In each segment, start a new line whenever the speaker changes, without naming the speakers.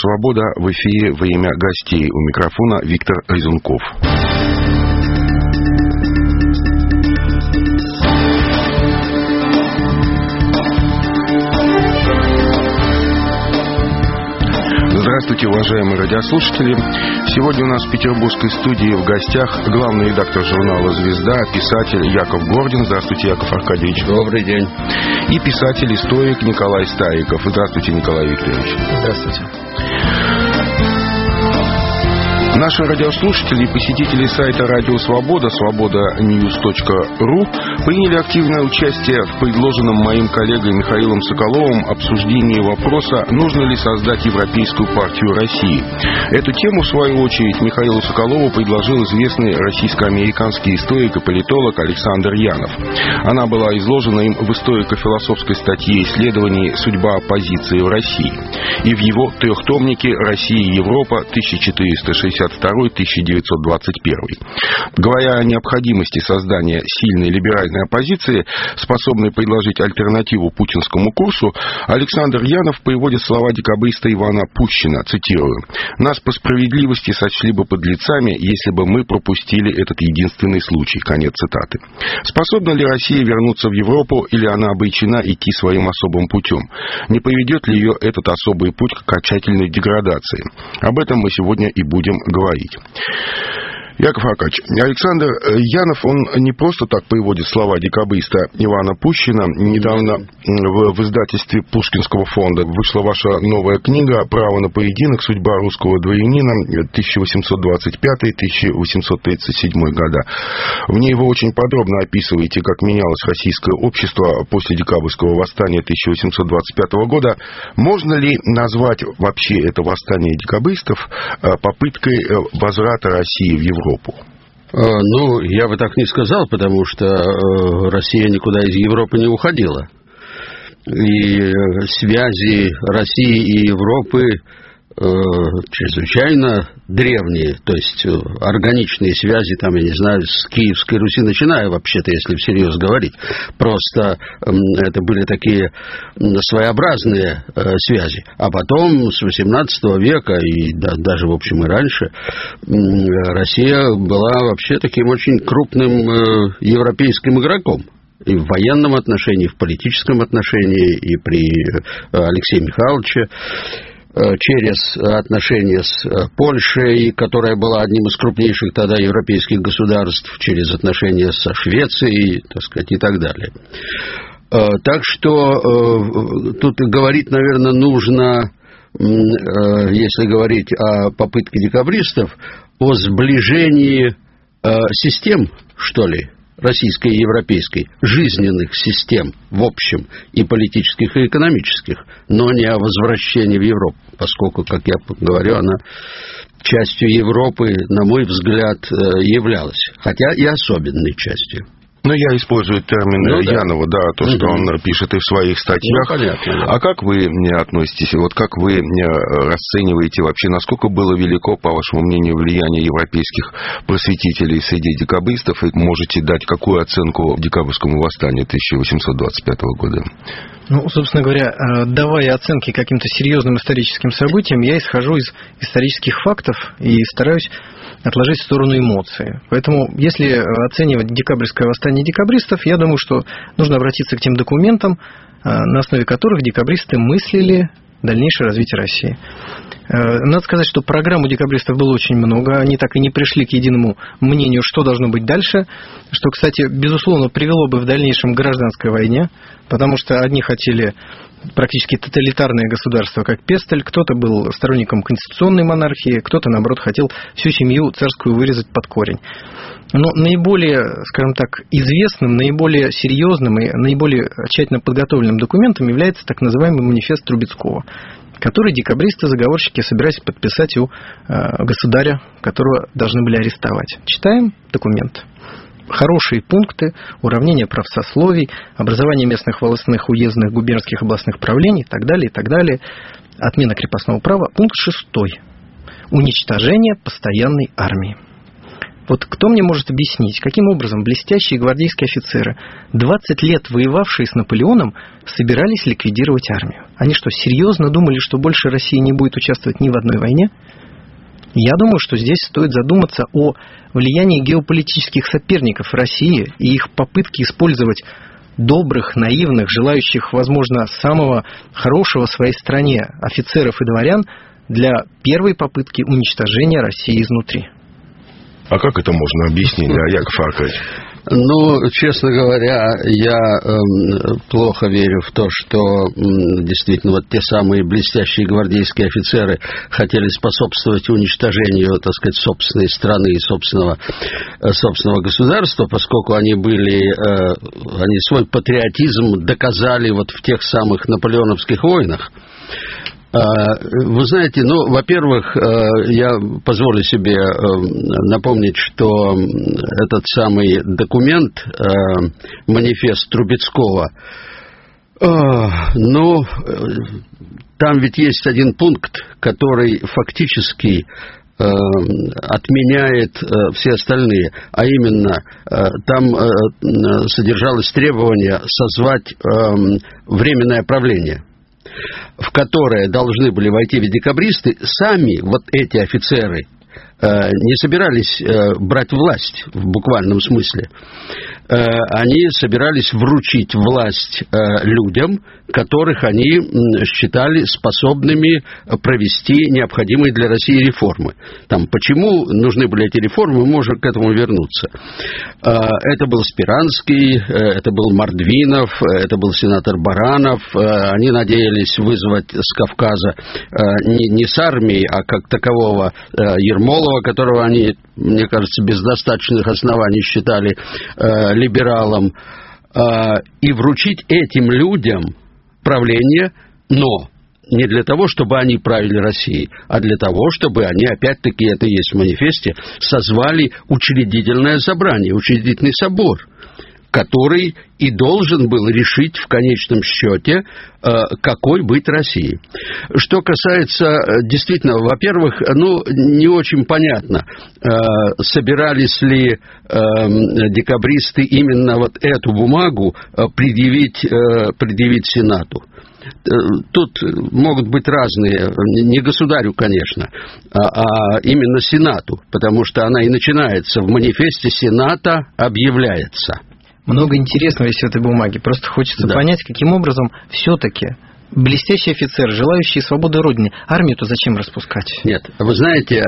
«Свобода» в эфире «Время гостей». У микрофона Виктор Резунков. Здравствуйте, уважаемые радиослушатели. Сегодня у нас в петербургской студии в гостях главный редактор журнала «Звезда», писатель Яков Гордин. Здравствуйте, Яков Аркадьевич.
Добрый день.
И писатель-историк Николай Стариков. Здравствуйте, Николай Викторович.
Здравствуйте.
Наши радиослушатели и посетители сайта «Радио Свобода», свобода-news.ru, приняли активное участие в предложенном моим коллегой Михаилом Соколовым обсуждении вопроса, нужно ли создать Европейскую партию России. Эту тему, в свою очередь, Михаилу Соколову предложил известный российско-американский историк и политолог Александр Янов. Она была изложена им в историко-философской статье исследований «Судьба оппозиции в России» и в его трехтомнике «Россия и Европа 1462-1921». Говоря о необходимости создания сильной либеральной оппозиции, способной предложить альтернативу путинскому курсу, Александр Янов приводит слова декабриста Ивана Пущина, цитирую: «Нас по справедливости сочли бы подлецами, если бы мы пропустили этот единственный случай». Конец цитаты. Способна ли Россия вернуться в Европу, или она обречена идти своим особым путем? Не поведет ли ее этот особый путь к окончательной деградации? Об этом мы сегодня и будем говорить. Яков Аркадьевич, Александр Янов, он не просто так приводит слова декабриста Ивана Пущина. Недавно в издательстве Пушкинского фонда вышла ваша новая книга «Право на поединок. Судьба русского дворянина 1825-1837 года». В ней вы очень подробно описываете, как менялось российское общество после декабрьского восстания 1825 года. Можно ли назвать вообще это восстание декабристов попыткой возврата России в Европу?
Ну, я бы так не сказал, потому что Россия никуда из Европы не уходила. И связи России и Европы чрезвычайно древние, то есть органичные связи, там, я не знаю, с Киевской Руси начиная, вообще-то, если всерьез говорить. Просто это были такие своеобразные связи. А потом, с XVIII века, и даже, в общем, и раньше, Россия была вообще таким очень крупным европейским игроком. И в военном отношении, и в политическом отношении, и при Алексее Михайловиче, через отношения с Польшей, которая была одним из крупнейших тогда европейских государств, через отношения со Швецией, так сказать, и так далее. Так что тут говорить, наверное, нужно, если говорить о попытке декабристов, о сближении систем, что ли, российской и европейской, жизненных систем в общем, и политических, и экономических, но не о возвращении в Европу, поскольку, как я говорю, она частью Европы, на мой взгляд, являлась, хотя и особенной частью.
Ну, я использую термин Янова, да, то, что он пишет и в своих статьях.
Ну, понятно, да.
А как вы относитесь, вот как вы расцениваете вообще, насколько было велико, по вашему мнению, влияние европейских просветителей среди декабристов, и можете дать какую оценку декабрьскому восстанию 1825 года?
Ну, собственно говоря, давая оценки каким-то серьезным историческим событиям, я исхожу из исторических фактов и стараюсь отложить в сторону эмоции. Поэтому, если оценивать декабрьское восстание декабристов, я думаю, что нужно обратиться к тем документам, на основе которых декабристы мыслили дальнейшее развитие России. Надо сказать, что программ у декабристов было очень много. Они так и не пришли к единому мнению, что должно быть дальше. Что, кстати, безусловно, привело бы в дальнейшем к гражданской войне. Потому что одни хотели практически тоталитарное государство, как Пестель. Кто-то был сторонником конституционной монархии, кто-то, наоборот, хотел всю семью царскую вырезать под корень. Но наиболее, скажем так, известным, наиболее серьезным и наиболее тщательно подготовленным документом является так называемый манифест Трубецкого, который декабристы-заговорщики собирались подписать у государя, которого должны были арестовать. Читаем документ. Хорошие пункты: уравнение прав сословий, образование местных волостных, уездных, губернских, областных правлений и так далее, и так далее. Отмена крепостного права. Пункт 6. Уничтожение постоянной армии. Вот кто мне может объяснить, каким образом блестящие гвардейские офицеры, 20 лет воевавшие с Наполеоном, собирались ликвидировать армию? Они что, серьезно думали, что больше Россия не будет участвовать ни в одной войне? Я думаю, что здесь стоит задуматься о влиянии геополитических соперников России и их попытки использовать добрых, наивных, желающих, возможно, самого хорошего в своей стране офицеров и дворян для первой попытки уничтожения России изнутри.
А как это можно объяснить, Яков Аркадьевич?
Ну, честно говоря, я плохо верю в то, что действительно вот те самые блестящие гвардейские офицеры хотели способствовать уничтожению, так сказать, собственной страны и собственного государства, поскольку они свой патриотизм доказали вот в тех самых наполеоновских войнах. Вы знаете, во-первых, я позволю себе напомнить, что этот самый документ, манифест Трубецкого, там ведь есть один пункт, который фактически отменяет все остальные, а именно там содержалось требование созвать временное правление, в которое должны были войти декабристы. Сами вот эти офицеры не собирались брать власть в буквальном смысле. Они собирались вручить власть людям, которых они считали способными провести необходимые для России реформы. Почему нужны были эти реформы, мы можем к этому вернуться. Это был Спиранский, это был Мордвинов, это был сенатор Баранов. Они надеялись вызвать с Кавказа не с армией, а как такового Ермолова, которого они, мне кажется, без достаточных оснований считали либералом, и вручить этим людям правление, но не для того, чтобы они правили Россией, а для того, чтобы они, опять-таки, это есть в манифесте, созвали учредительное собрание, учредительный собор, который и должен был решить в конечном счете, какой быть Россией. Что касается, действительно, во-первых, не очень понятно, собирались ли декабристы именно вот эту бумагу предъявить Сенату. Тут могут быть разные, не государю, конечно, а именно Сенату, потому что она и начинается в манифесте Сената объявляется.
Много интересного есть в этой бумаге. Просто хочется понять, каким образом все-таки блестящий офицер, желающий свободы Родине, армию-то зачем распускать?
Нет, вы знаете,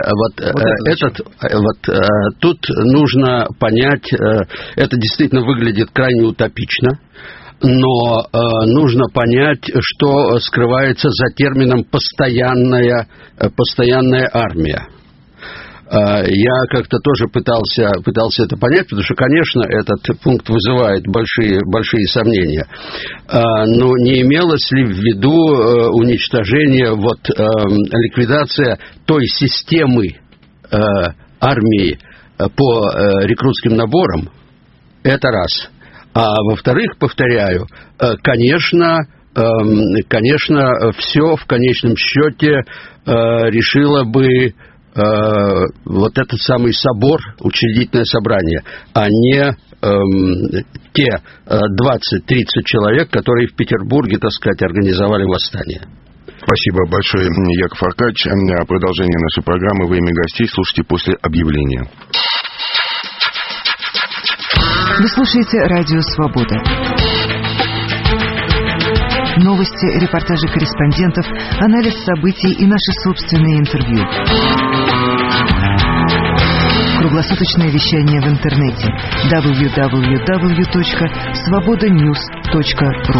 тут нужно понять, это действительно выглядит крайне утопично, но нужно понять, что скрывается за термином «постоянная армия». Я как-то тоже пытался это понять, потому что, конечно, этот пункт вызывает большие сомнения. Но не имелось ли в виду уничтожение, ликвидация той системы армии по рекрутским наборам? Это раз. А во-вторых, повторяю, конечно, все в конечном счете решило бы вот этот самый собор, учредительное собрание, а не те 20-30 человек, которые в Петербурге, так сказать, организовали восстание.
Спасибо большое, Яков Аркадьевич. Продолжение нашей программы «Время гостей» слушайте после объявления.
Вы слушаете «Радио Свобода». Новости, репортажи корреспондентов, анализ событий и наши собственные интервью. Круглосуточное вещание в интернете www.svobodanews.ru.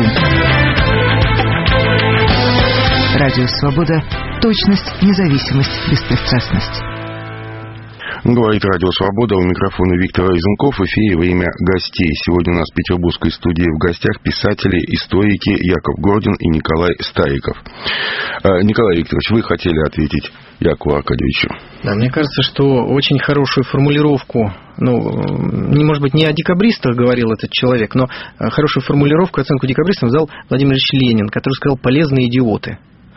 Радио Свобода. Точность, независимость, беспристрастность.
Говорит Радио Свобода, у микрофона Виктор Розенков, в эфире «Время гостей». Сегодня у нас в петербургской студии в гостях писатели, историки Яков Гордин и Николай Стариков. Николай Викторович, вы хотели ответить Якову Аркадьевичу?
Да, мне кажется, что очень хорошую формулировку, может быть, не о декабристах говорил этот человек, но хорошую формулировку, оценку декабристам дал Владимир Ильич Ленин, который сказал «полезные идиоты».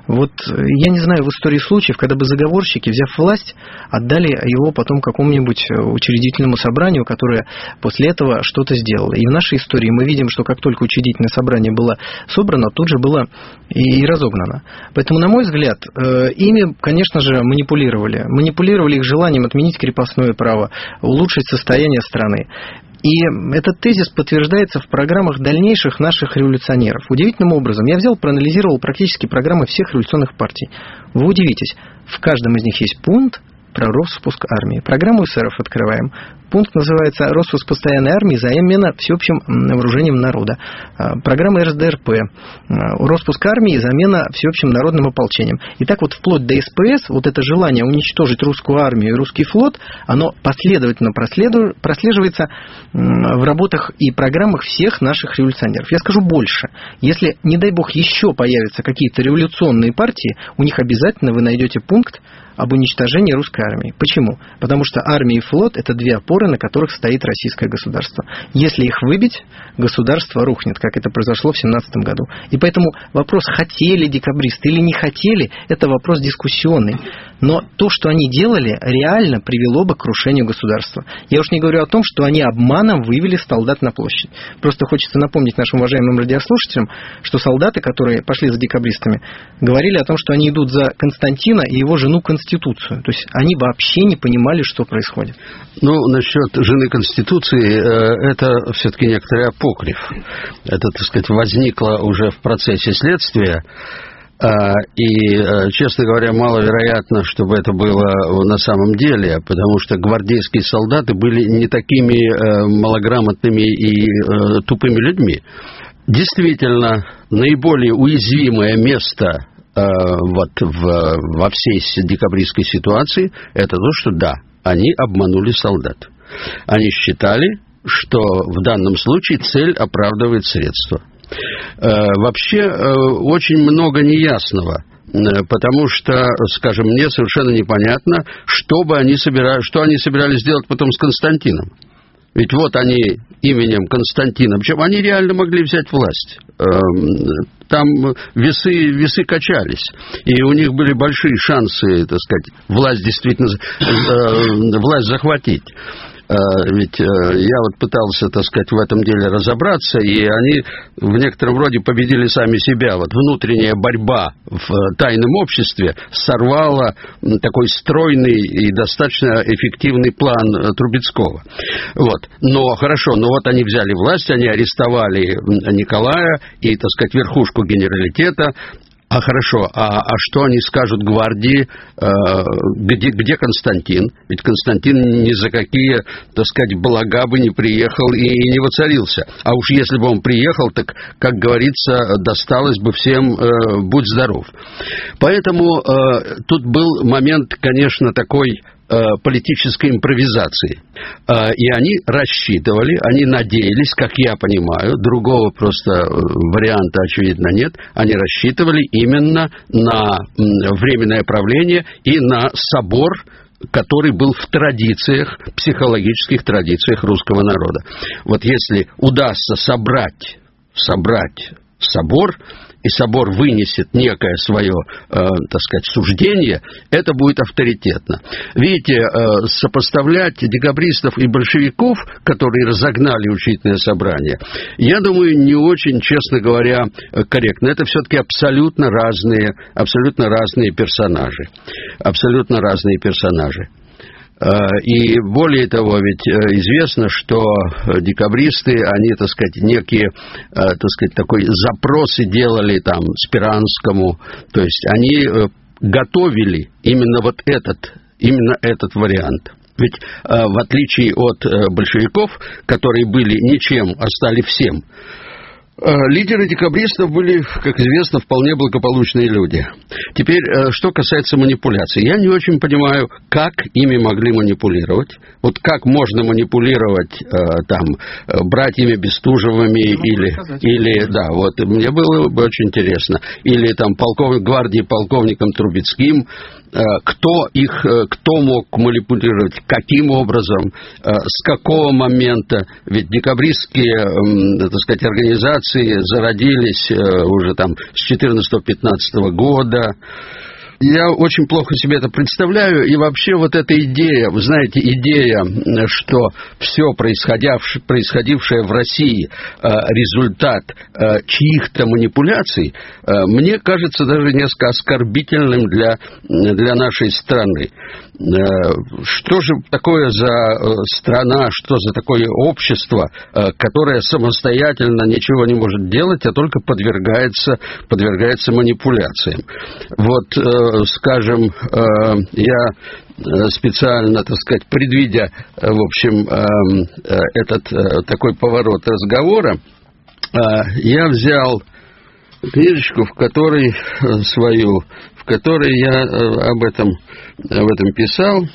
Вот я не знаю в истории случаев, когда бы заговорщики, взяв власть, отдали его потом какому-нибудь учредительному собранию, которое после этого что-то сделало. И в нашей истории мы видим, что как только учредительное собрание было собрано, тут же было и разогнано. Поэтому, на мой взгляд, ими, конечно же, манипулировали. Манипулировали их желанием отменить крепостное право, улучшить состояние страны. И этот тезис подтверждается в программах дальнейших наших революционеров. Удивительным образом. Я взял, проанализировал практически программы всех революционных партий. Вы удивитесь, в каждом из них есть пункт про распуск армии. Программу эсеров открываем. Пункт называется «Распуск постоянной армии, замена всеобщим вооружением народа». Программа РСДРП «Распуск армии, замена всеобщим народным ополчением». И так вот вплоть до СПС, вот это желание уничтожить русскую армию и русский флот, оно последовательно прослеживается в работах и программах всех наших революционеров. Я скажу больше. Если, не дай бог, еще появятся какие-то революционные партии, у них обязательно вы найдете пункт об уничтожении русской армии. Почему? Потому что армия и флот – это две опоры, на которых стоит российское государство. Если их выбить, государство рухнет, как это произошло в 1917 году. И поэтому вопрос, хотели декабристы или не хотели, это вопрос дискуссионный. Но то, что они делали, реально привело бы к крушению государства. Я уж не говорю о том, что они обманом вывели солдат на площадь. Просто хочется напомнить нашим уважаемым радиослушателям, что солдаты, которые пошли за декабристами, говорили о том, что они идут за Константина и его жену Конституцию. То есть они вообще не понимали, что происходит.
Ну, насчет жены Конституции, это все-таки некоторый апокриф. Это, так сказать, возникло уже в процессе следствия. И, честно говоря, маловероятно, чтобы это было на самом деле, потому что гвардейские солдаты были не такими малограмотными и тупыми людьми. Действительно, наиболее уязвимое место вот во всей декабристской ситуации это то, что да, они обманули солдат. Они считали, что в данном случае цель оправдывает средства. Вообще очень много неясного, потому что, скажем, мне совершенно непонятно, что они собирались делать потом с Константином. Ведь вот они именем Константина, причем они реально могли взять власть. Там весы качались, и у них были большие шансы, так сказать, власть захватить. Ведь я вот пытался, так сказать, в этом деле разобраться, и они в некотором роде победили сами себя. Вот внутренняя борьба в тайном обществе сорвала такой стройный и достаточно эффективный план Трубецкого. Вот. Но хорошо, но вот они взяли власть, они арестовали Николая и, так сказать, верхушку генералитета. А хорошо, а что они скажут гвардии, где Константин? Ведь Константин ни за какие, так сказать, блага бы не приехал и не воцарился. А уж если бы он приехал, так, как говорится, досталось бы всем «будь здоров». Поэтому тут был момент, конечно, такой политической импровизации. И они рассчитывали, они надеялись, как я понимаю, другого просто варианта, очевидно, нет, они рассчитывали именно на временное правление и на собор, который был в традициях, психологических традициях русского народа. Вот если удастся собрать собор, и собор вынесет некое свое, так сказать, суждение, это будет авторитетно. Видите, сопоставлять декабристов и большевиков, которые разогнали учредительное собрание, я думаю, не очень, честно говоря, корректно. Это все-таки абсолютно разные персонажи. Абсолютно разные персонажи. И более того, ведь известно, что декабристы, они, так сказать, некие, так сказать, такой запросы делали там Спиранскому, то есть они готовили именно этот вариант. Ведь в отличие от большевиков, которые были ничем, а стали всем, лидеры декабристов были, как известно, вполне благополучные люди. Теперь, что касается манипуляций. Я не очень понимаю, как ими могли манипулировать. Вот как можно манипулировать братьями Бестужевыми или да, вот мне было бы очень интересно. Или там гвардии полковником Трубецким. Кто мог манипулировать, каким образом, с какого момента. Ведь декабристские, так сказать, организации манипуляции зародились уже там с 14-15 года. Я очень плохо себе это представляю, и вообще вот эта идея, вы знаете, идея, что все происходившее в России результат чьих-то манипуляций, мне кажется даже несколько оскорбительным для нашей страны. Что же такое за страна, что за такое общество, которое самостоятельно ничего не может делать, а только подвергается манипуляциям? Вот, скажем, я специально, так сказать, предвидя, в общем, этот такой поворот разговора, я взял книжечку, в которой я об этом писал.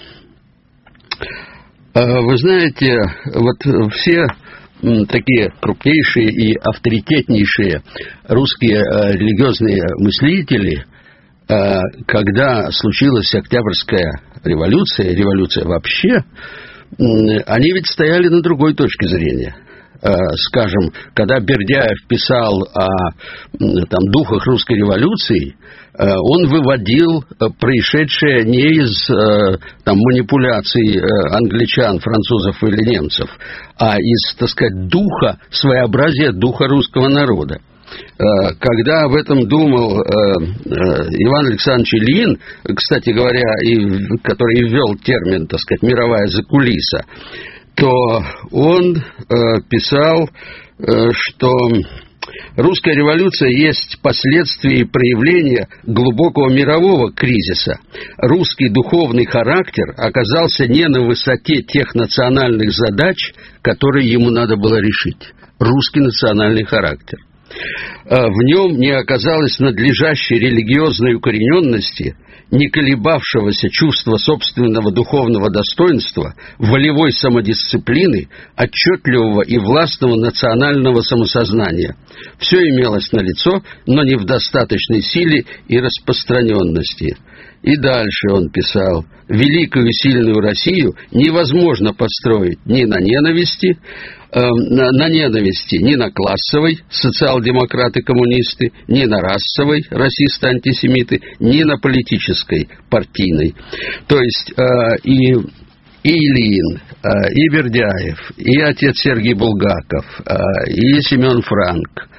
Вы знаете, вот все такие крупнейшие и авторитетнейшие русские религиозные мыслители, когда случилась Октябрьская революция вообще, они ведь стояли на другой точке зрения. Скажем, когда Бердяев писал о духах русской революции, он выводил происшедшее не из манипуляций англичан, французов или немцев, а из, так сказать, своеобразия духа русского народа. Когда об этом думал Иван Александрович Ильин, кстати говоря, который ввел термин, так сказать, мировая закулиса, то он писал, что русская революция есть последствие и проявление глубокого мирового кризиса. Русский духовный характер оказался не на высоте тех национальных задач, которые ему надо было решить. Русский национальный характер. В нем не оказалось надлежащей религиозной укорененности, не колебавшегося чувства собственного духовного достоинства, волевой самодисциплины, отчетливого и властного национального самосознания. Все имелось налицо, но не в достаточной силе и распространенности. И дальше он писал: «Великую и сильную Россию невозможно построить ни на ненависти, ни на классовой, социал-демократы-коммунисты, ни на расовой, расисты-антисемиты, ни на политической, партийной». То есть и Ильин, и Бердяев, и отец Сергий Булгаков, и Семен Франк,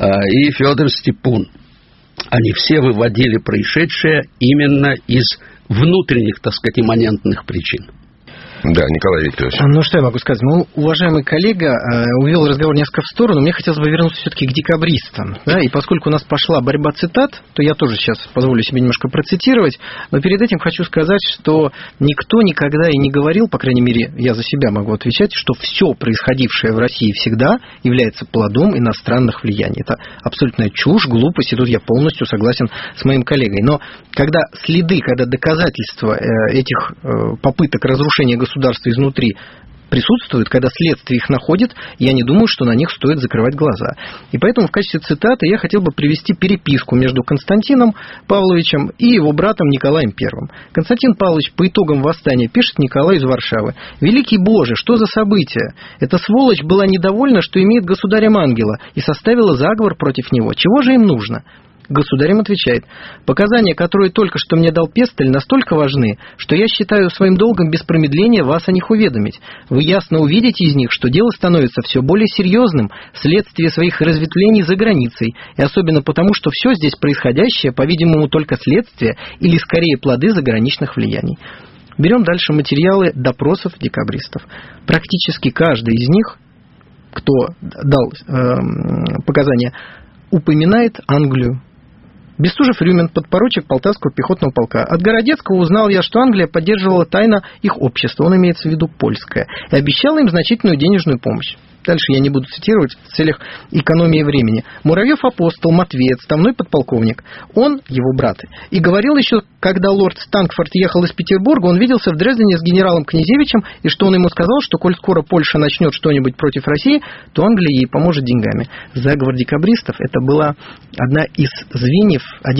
и Федор Степун, они все выводили происшедшее именно из внутренних, так сказать, имманентных причин.
Да, Николай Викторович.
Ну, что я могу сказать? Уважаемый коллега увел разговор несколько в сторону. Мне хотелось бы вернуться все-таки к декабристам. Да? И поскольку у нас пошла борьба цитат, то я тоже сейчас позволю себе немножко процитировать. Но перед этим хочу сказать, что никто никогда и не говорил, по крайней мере, я за себя могу отвечать, что все происходившее в России всегда является плодом иностранных влияний. Это абсолютная чушь, глупость, и тут я полностью согласен с моим коллегой. Но когда следы, когда доказательства этих попыток разрушения государства изнутри присутствуют, когда следствие их находит, я не думаю, что на них стоит закрывать глаза. И поэтому в качестве цитаты я хотел бы привести переписку между Константином Павловичем и его братом Николаем I. Константин Павлович по итогам восстания пишет Николаю из Варшавы: «Великий Боже, что за событие? Эта сволочь была недовольна, что имеет государем ангела, и составила заговор против него. Чего же им нужно?» Государем отвечает: «Показания, которые только что мне дал Пестель, настолько важны, что я считаю своим долгом без промедления вас о них уведомить. Вы ясно увидите из них, что дело становится все более серьезным вследствие своих разветвлений за границей, и особенно потому, что все здесь происходящее, по-видимому, только следствие или, скорее, плоды заграничных влияний». Берем дальше материалы допросов декабристов. Практически каждый из них, кто дал показания, упоминает Англию. Бестужев-Рюмин, подпоручик Полтавского пехотного полка. От Городецкого узнал я, что Англия поддерживала тайно их общество, он имеется в виду польское, и обещала им значительную денежную помощь. Дальше я не буду цитировать в целях экономии времени. Муравьев-апостол, Матвей, отставной подполковник. Он, его брат, и говорил еще, когда лорд Стангфорд ехал из Петербурга, он виделся в Дрездене с генералом Князевичем, и что он ему сказал, что коль скоро Польша начнет что-нибудь против России, то Англия ей поможет деньгами. Заговор декабристов — это было одно из звеньев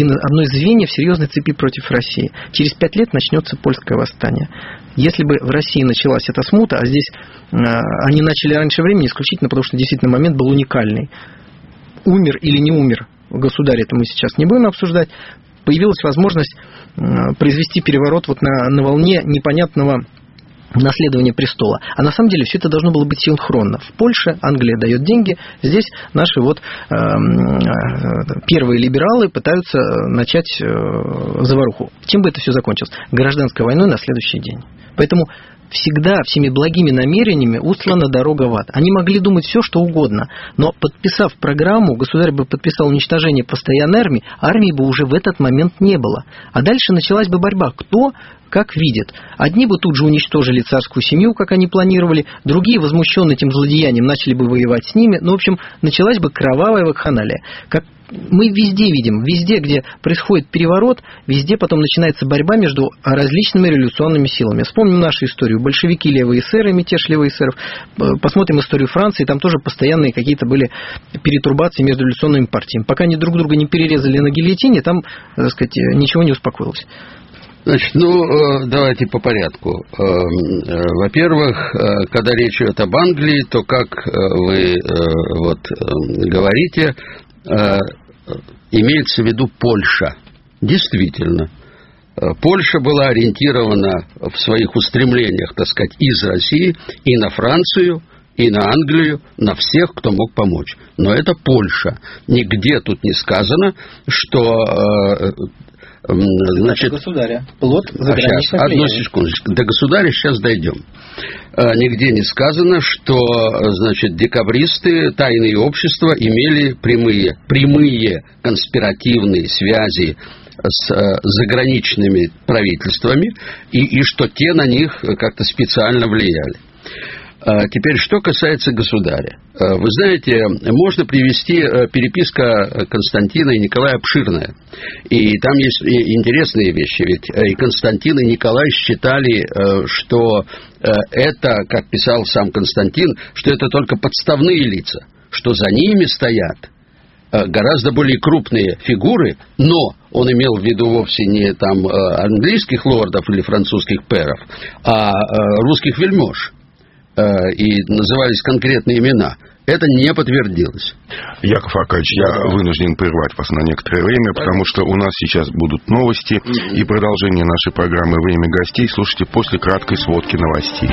серьезной цепи против России. Через 5 лет начнется польское восстание. Если бы в России началась эта смута, а здесь они начали раньше времени исключительно потому, что действительно момент был уникальный. умер или не умер государь, это мы сейчас не будем обсуждать, появилась возможность произвести переворот вот на волне непонятного наследования престола. А на самом деле все это должно было быть синхронно. В Польше Англия дает деньги, здесь наши вот первые либералы пытаются начать заваруху. Чем бы это все закончилось? Гражданской войной на следующий день. Поэтому всегда всеми благими намерениями устлана дорога в ад. Они могли думать все, что угодно, но подписав программу, государь бы подписал уничтожение постоянной армии бы уже в этот момент не было. А дальше началась бы борьба. Кто как видит. Одни бы тут же уничтожили царскую семью, как они планировали, другие, возмущенные этим злодеянием, начали бы воевать с ними. Ну, в общем, началась бы кровавая вакханалия. Как мы везде видим, везде, где происходит переворот, везде потом начинается борьба между различными революционными силами. Вспомним нашу историю. Большевики, левые эсеры, мятеж левых эсеров. Посмотрим историю Франции, там тоже постоянные какие-то были перетурбации между революционными партиями. Пока они друг друга не перерезали на гильотине, там, так сказать, ничего не успокоилось.
Значит, давайте по порядку. Во-первых, когда речь идет об Англии, то, как вы говорите, имеется в виду Польша. Действительно, Польша была ориентирована в своих устремлениях, так сказать, из России и на Францию, и на Англию, на всех, кто мог помочь. Но это Польша. Нигде тут не сказано, что... Значит,
государя. Плод заграничных влияний.
Одну секундочку. До государя сейчас дойдем. Нигде не сказано, что, значит, декабристы, тайные общества имели прямые конспиративные связи с заграничными правительствами и что те на них как-то специально влияли. Теперь, что касается государя. Вы знаете, можно привести переписка Константина и Николая обширная. И там есть интересные вещи. Ведь и Константин, и Николай считали, что это, как писал сам Константин, что это только подставные лица, что за ними стоят гораздо более крупные фигуры, но он имел в виду вовсе не там английских лордов или французских пэров, а русских вельмож. И назывались конкретные имена. Это не подтвердилось.
Яков Аркадьевич, я вынужден прервать вас на некоторое время, потому что у нас сейчас будут новости и продолжение нашей программы «Время гостей». Слушайте после краткой сводки новостей.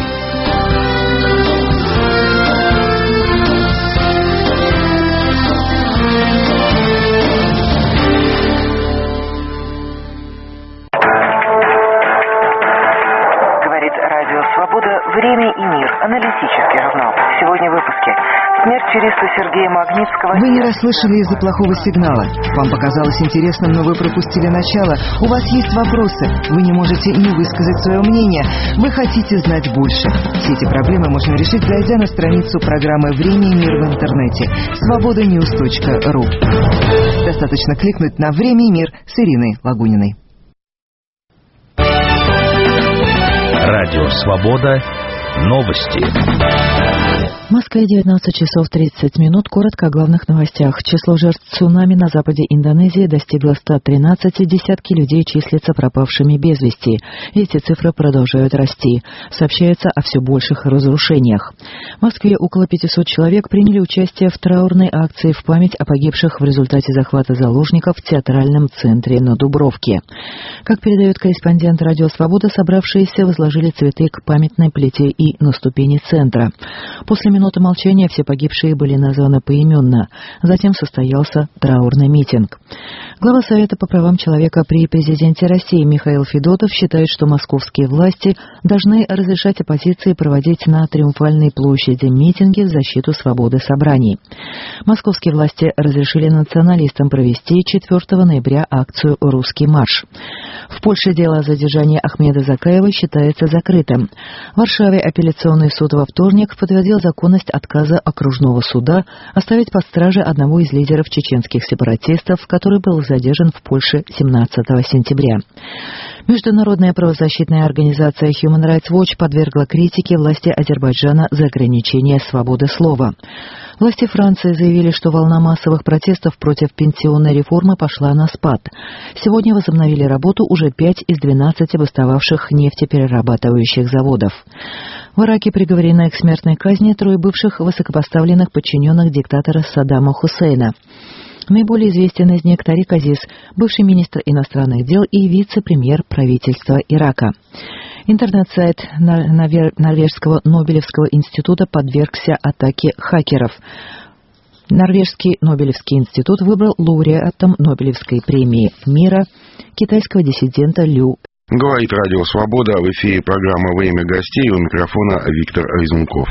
«Время и мир». Аналитический журнал. Сегодня в выпуске. Смерть юриста Сергея Магнитского.
Вы не расслышали из-за плохого сигнала. Вам показалось интересным, но вы пропустили начало. У вас есть вопросы. Вы не можете не высказать свое мнение. Вы хотите знать больше. Все эти проблемы можно решить, зайдя на страницу программы «Время и мир» в интернете. Свободаnews.ru. Достаточно кликнуть на «Время и мир» с Ириной Лагуниной.
Радио «Свобода». Новости.
В Москве 19 часов 30 минут. Коротко о главных новостях. Число жертв цунами на западе Индонезии достигло 113, десятки людей числятся пропавшими без вести. Эти цифры продолжают расти. Сообщается о все больших разрушениях. В Москве около 500 человек приняли участие в траурной акции в память о погибших в результате захвата заложников в театральном центре на Дубровке. Как передает корреспондент «Радио Свобода», собравшиеся возложили цветы к памятной плите и на ступени центра. После минуты молчания все погибшие были названы поименно. Затем состоялся траурный митинг. Глава Совета по правам человека при президенте России Михаил Федотов считает, что московские власти должны разрешать оппозиции проводить на Триумфальной площади митинги в защиту свободы собраний. Московские власти разрешили националистам провести 4 ноября акцию «Русский марш». В Польше дело о задержании Ахмеда Закаева считается закрытым. В Варшаве апелляционный суд во вторник подтвердил законность отказа окружного суда оставить под стражей одного из лидеров чеченских сепаратистов, который был задержан в Польше 17 сентября. Международная правозащитная организация Human Rights Watch подвергла критике власти Азербайджана за ограничение свободы слова. Власти Франции заявили, что волна массовых протестов против пенсионной реформы пошла на спад. Сегодня возобновили работу уже 5 из 12 бастовавших нефтеперерабатывающих заводов. В Ираке приговорены к смертной казни 3 бывших высокопоставленных подчиненных диктатора Саддама Хусейна. Наиболее известен из них Тарик Азиз, бывший министр иностранных дел и вице-премьер правительства Ирака. Интернет-сайт Норвежского Нобелевского института подвергся атаке хакеров. Норвежский Нобелевский институт выбрал лауреатом Нобелевской премии мира китайского диссидента Лю.
Говорит Радио Свобода, в эфире программа «Время гостей», у микрофона Виктор Резунков.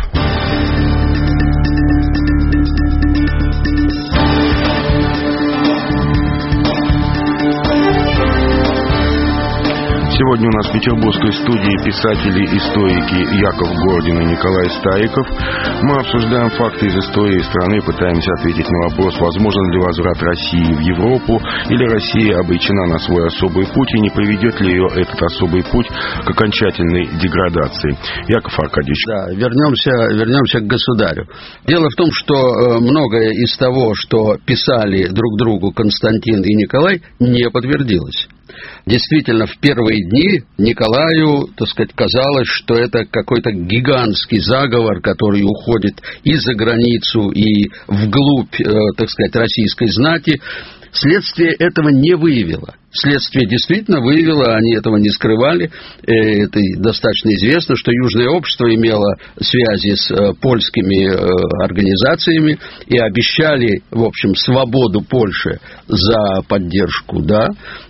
Сегодня у нас в петербургской студии писатели-историки Яков Гордин и Николай Стариков. Мы обсуждаем факты из истории страны, пытаемся ответить на вопрос, возможен ли возврат России в Европу, или Россия обречена на свой особый путь, и не приведет ли ее этот особый путь к окончательной деградации. Яков Аркадьевич.
Да, вернемся к государю. Дело в том, что многое из того, что писали друг другу Константин и Николай, не подтвердилось. Действительно, в первые дни Николаю, так сказать, казалось, что это какой-то гигантский заговор, который уходит и за границу, и вглубь, так сказать, российской знати. Следствие этого не выявило. Следствие действительно выявило, они этого не скрывали. Это достаточно известно, что Южное общество имело связи с польскими организациями и обещали, в общем, свободу Польши за поддержку, да.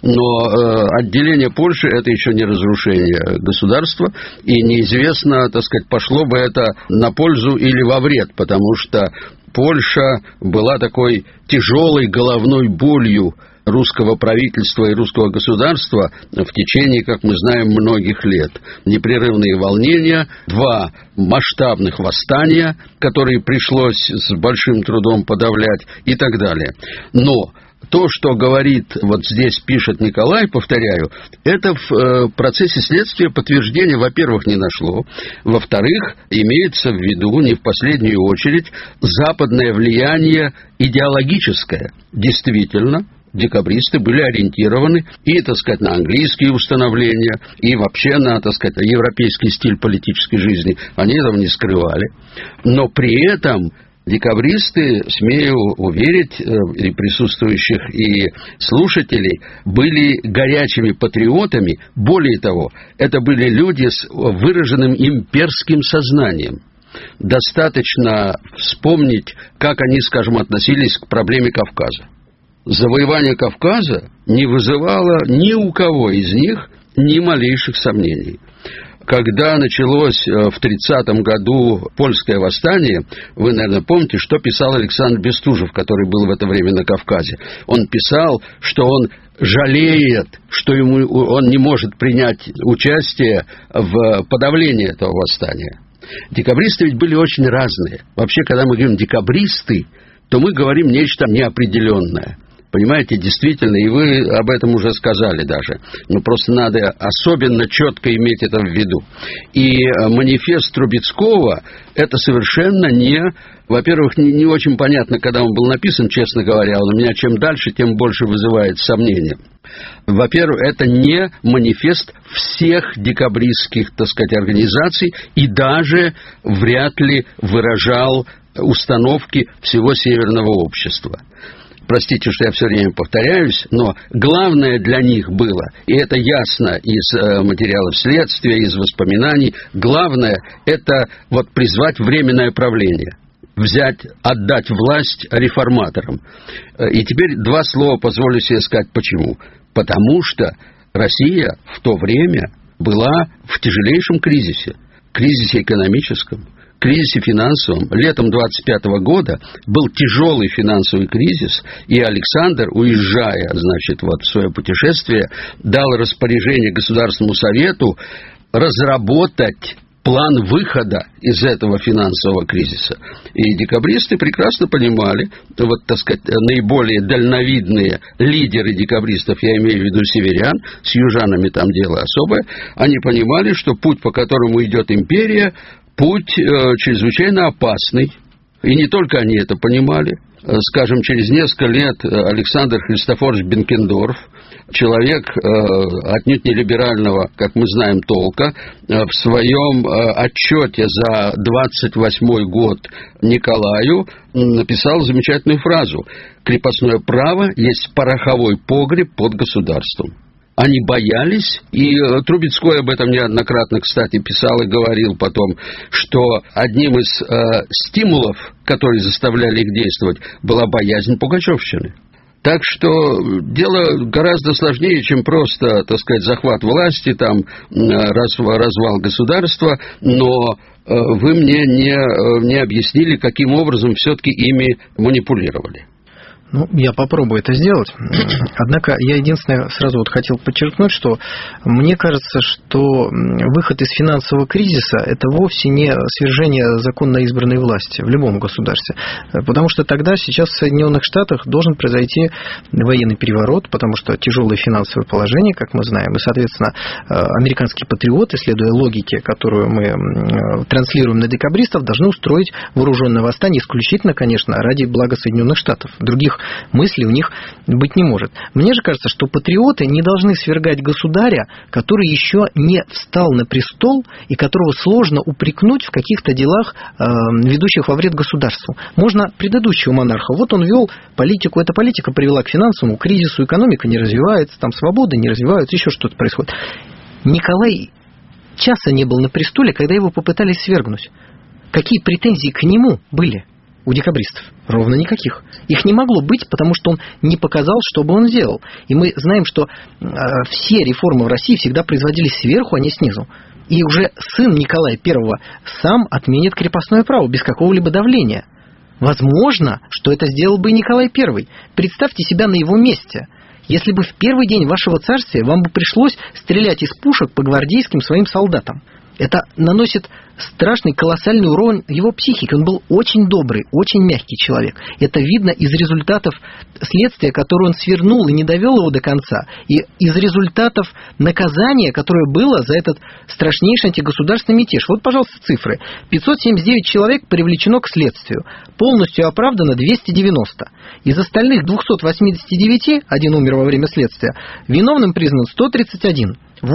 Но отделение Польши — это еще не разрушение государства, и неизвестно, так сказать, пошло бы это на пользу или во вред, потому что Польша была такой тяжелой головной болью русского правительства и русского государства в течение, как мы знаем, многих лет. Непрерывные волнения, 2 масштабных восстания, которые пришлось с большим трудом подавлять и так далее. Но то, что говорит, вот здесь пишет Николай, повторяю, это в процессе следствия подтверждения, во-первых, не нашло, во-вторых, имеется в виду, не в последнюю очередь, западное влияние идеологическое. Действительно, декабристы были ориентированы и, так сказать, на английские установления, и вообще на, так сказать, европейский стиль политической жизни. Они этого не скрывали. Но при этом декабристы, смею уверить и присутствующих, и слушателей, были горячими патриотами. Более того, это были люди с выраженным имперским сознанием. Достаточно вспомнить, как они, скажем, относились к проблеме Кавказа. Завоевание Кавказа не вызывало ни у кого из них ни малейших сомнений. Когда началось в 30-м году польское восстание, вы, наверное, помните, что писал Александр Бестужев, который был в это время на Кавказе. Он писал, что он жалеет, что он не может принять участие в подавлении этого восстания. Декабристы ведь были очень разные. Вообще, когда мы говорим «декабристы», то мы говорим нечто неопределенное. Понимаете, действительно, и вы об этом уже сказали даже. Но просто надо особенно четко иметь это в виду. И манифест Трубецкого — это совершенно не... Во-первых, не очень понятно, когда он был написан, честно говоря. Он у меня чем дальше, тем больше вызывает сомнения. Во-первых, это не манифест всех декабристских, так сказать, организаций и даже вряд ли выражал установки всего Северного общества. Простите, что я все время повторяюсь, но главное для них было, и это ясно из материалов следствия, из воспоминаний, главное — это вот призвать временное правление, отдать власть реформаторам. И теперь 2 слова позволю себе сказать почему. Потому что Россия в то время была в тяжелейшем кризисе экономическом, кризисе финансовом. Летом 25 года был тяжелый финансовый кризис, и Александр, уезжая, значит, вот в свое путешествие, дал распоряжение Государственному Совету разработать план выхода из этого финансового кризиса. И декабристы прекрасно понимали, вот, так сказать, наиболее дальновидные лидеры декабристов, я имею в виду северян, с южанами там дело особое, они понимали, что путь, по которому идет империя, путь чрезвычайно опасный. И не только они это понимали. скажем, через несколько лет Александр Христофорович Бенкендорф, человек отнюдь не либерального, как мы знаем, толка, в своем отчете за 28-й год Николаю написал замечательную фразу: «Крепостное право есть пороховой погреб под государством». Они боялись, и Трубецкой об этом неоднократно, кстати, писал и говорил потом, что одним из стимулов, которые заставляли их действовать, была боязнь пугачевщины. Так что дело гораздо сложнее, чем просто, так сказать, захват власти, там, развал государства, но вы мне не объяснили, каким образом все-таки ими манипулировали.
Ну, я попробую это сделать. Однако я единственное сразу вот хотел подчеркнуть, что мне кажется, что выход из финансового кризиса – это вовсе не свержение законно избранной власти в любом государстве. Потому что тогда сейчас в Соединенных Штатах должен произойти военный переворот, потому что тяжелое финансовое положение, как мы знаем, и, соответственно, американские патриоты, следуя логике, которую мы транслируем на декабристов, должны устроить вооруженное восстание исключительно, конечно, ради блага Соединенных Штатов. Других мыслей у них быть не может. Мне же кажется, что патриоты не должны свергать государя, который еще не встал на престол и которого сложно упрекнуть в каких-то делах, ведущих во вред государству. Можно предыдущего монарха. Вот он вел политику, эта политика привела к финансовому кризису, экономика не развивается, там свободы не развиваются, еще что-то происходит. Николай часа не был на престоле, когда его попытались свергнуть. Какие претензии к нему были у декабристов? Ровно никаких. Их не могло быть, потому что он не показал, что бы он сделал. И мы знаем, что все реформы в России всегда производились сверху, а не снизу. И уже сын Николая I сам отменит крепостное право без какого-либо давления. Возможно, что это сделал бы и Николай I. Представьте себя на его месте. Если бы в первый день вашего царствия вам бы пришлось стрелять из пушек по гвардейским своим солдатам. Это наносит страшный, колоссальный урон его психике. Он был очень добрый, очень мягкий человек. Это видно из результатов следствия, которое он свернул и не довел его до конца, и из результатов наказания, которое было за этот страшнейший антигосударственный мятеж. Вот, пожалуйста, цифры. 579 человек привлечено к следствию. Полностью оправдано 290. Из остальных 289, один умер во время следствия, виновным признан 131.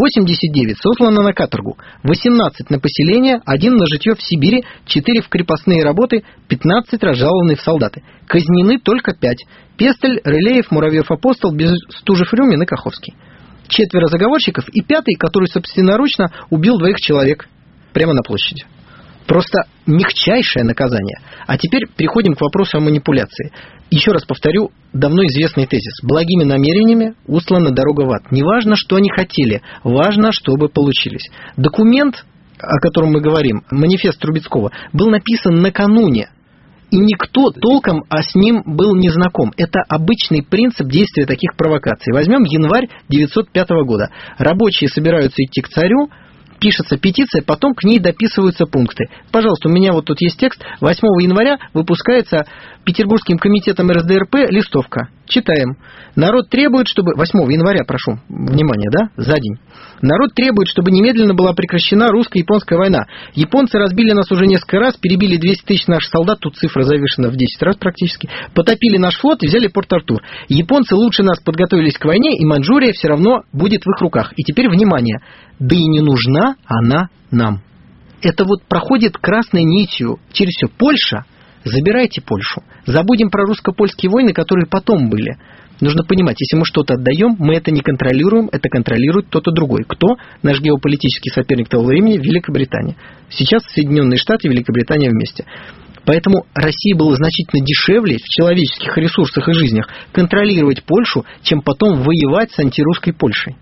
89 сослано на каторгу, 18 на поселение, 1 на житье в Сибири, 4 в крепостные работы, 15 разжалованы в солдаты. Казнены только 5. Пестель, Рылеев, Муравьев-Апостол, Бестужев, Рюмин и Каховский. 4 заговорщиков и 5, который собственноручно убил 2 человек прямо на площади. Просто мягчайшее наказание. А теперь переходим к вопросу о манипуляции. Еще раз повторю давно известный тезис. Благими намерениями устлана дорога в ад. Не важно, что они хотели, важно, чтобы получились. Документ, о котором мы говорим, манифест Трубецкого, был написан накануне. И никто толком с ним был не знаком. Это обычный принцип действия таких провокаций. Возьмем январь 1905 года. Рабочие собираются идти к царю, пишется петиция, потом к ней дописываются пункты. Пожалуйста, у меня вот тут есть текст. 8 января выпускается Петербургским комитетом РСДРП листовка. Читаем. Народ требует, чтобы... 8 января, прошу, внимание, да, за день. Народ требует, чтобы немедленно была прекращена русско-японская война. Японцы разбили нас уже несколько раз, перебили 200 тысяч наших солдат, тут цифра завышена в 10 раз практически, потопили наш флот и взяли Порт-Артур. Японцы лучше нас подготовились к войне, и Маньчжурия все равно будет в их руках. И теперь, внимание, да и не нужна она нам. Это вот проходит красной нитью через все. Польша, забирайте Польшу. Забудем про русско-польские войны, которые потом были. Нужно понимать, если мы что-то отдаем, мы это не контролируем, это контролирует кто-то другой. Кто? Наш геополитический соперник того времени – Великобритания. Сейчас Соединенные Штаты и Великобритания вместе. Поэтому России было значительно дешевле в человеческих ресурсах и жизнях контролировать Польшу, чем потом воевать с антирусской Польшей.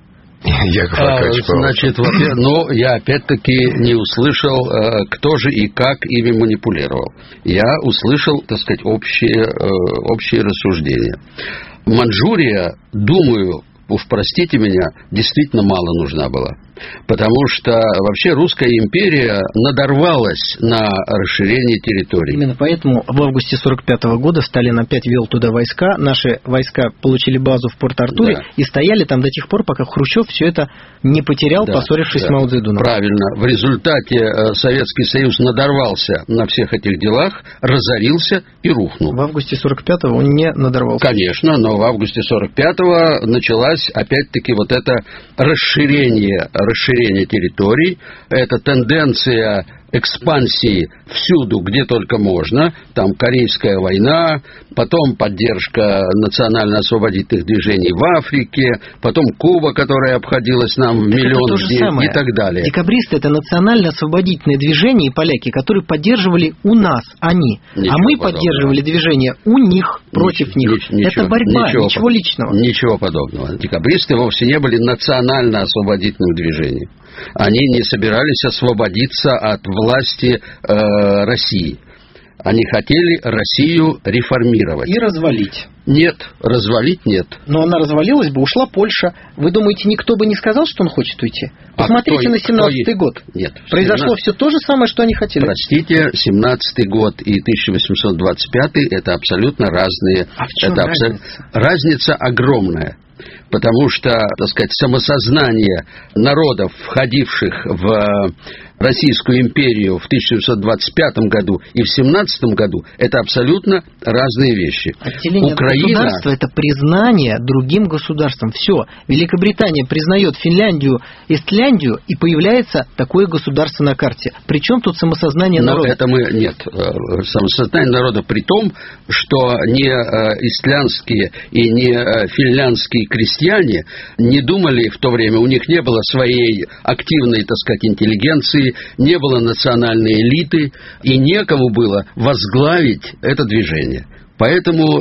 Значит, но я опять-таки не услышал, кто же и как ими манипулировал. Я услышал, так сказать, общие рассуждения. Маньчжурия, думаю, уж простите меня, действительно мало нужна была. Потому что вообще Русская империя надорвалась на расширение территорий.
Именно поэтому в августе 1945 года Сталин опять ввел туда войска. Наши войска получили базу в Порт-Артуре и стояли там до тех пор, пока Хрущев все это не потерял, поссорившись с Мао Цзэдуном.
Правильно. В результате Советский Союз надорвался на всех этих делах, разорился и рухнул.
В августе 1945-го он не надорвался.
Конечно, но в августе 1945-го началась опять-таки вот это расширение территорий, это тенденция экспансии всюду, где только можно. Там Корейская война, потом поддержка национально-освободительных движений в Африке, потом Куба, которая обходилась нам в миллион дней и так далее.
Декабристы — это национально-освободительное движение, и поляки, которые поддерживали у нас, они.
Ничего
мы
подобного.
поддерживали движение у них, против них. Это борьба, ничего личного.
Ничего подобного. Декабристы вовсе не были национально-освободительным движением. Они не собирались освободиться от власти России. Они хотели Россию реформировать.
И развалить.
Нет, развалить нет.
Но она развалилась бы, ушла Польша. Вы думаете, никто бы не сказал, что он хочет уйти? Посмотрите на 17-й год.
Нет.
Произошло все то же самое, что они хотели.
Простите, 17-й год и 1825-й это абсолютно разные.
А в чем разница?
Разница огромная. Потому что, так сказать, самосознание народов, входивших в Российскую империю в 1925 году и в 1917 году, это абсолютно разные вещи.
Отделение государства — это признание другим государством. Все. Великобритания признает Финляндию, Исляндию, и появляется такое государство на карте. Причем тут самосознание народа?
Нет. Самосознание народа при том, что не исландские и не финляндские крестьяне не думали в то время, у них не было своей активной, так сказать, интеллигенции, не было национальной элиты, и некому было возглавить это движение. Поэтому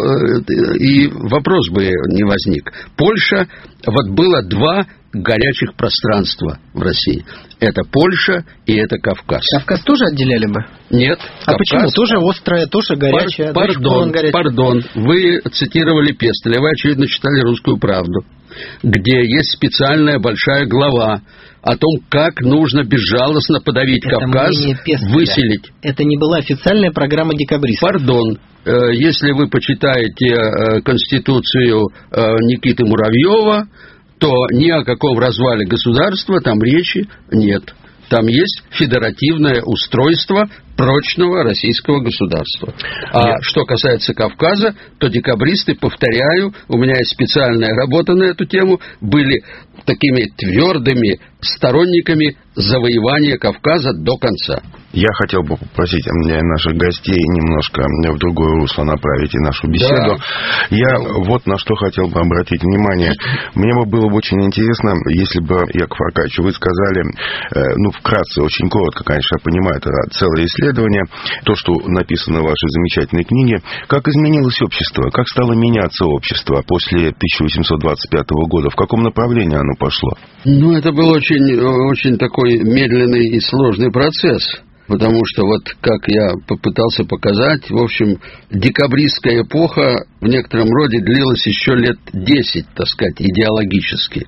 и вопрос бы не возник. Польша, вот было два горячих пространства в России. Это Польша и это Кавказ.
Кавказ тоже отделяли бы?
Нет.
А почему? Тоже острая, тоже горячая.
Пардон. Вы цитировали Пестеля, вы, очевидно, читали «Русскую правду», где есть специальная большая глава о том, как нужно безжалостно подавить Кавказ, выселить.
Это не была официальная программа декабристов.
Пардон. Если вы почитаете Конституцию Никиты Муравьева, то ни о каком развале государства там речи нет. Там есть федеративное устройство прочного российского государства. А что касается Кавказа, то декабристы, повторяю, у меня есть специальная работа на эту тему, были такими твердыми сторонниками завоевания Кавказа до конца.
Я хотел бы попросить наших гостей немножко в другое русло направить и нашу беседу. Да. Я вот на что хотел бы обратить внимание. Мне бы было очень интересно, если бы, Яков Аркадьевич, вы сказали, вкратце, очень коротко, конечно, я понимаю, это целое исследование, то, что написано в вашей замечательной книге, как изменилось общество, как стало меняться общество после 1825 года, в каком направлении оно пошло?
Это был очень такой медленный и сложный процесс. Потому что, вот как я попытался показать, в общем, декабристская эпоха в некотором роде длилась еще лет 10, так сказать, идеологически.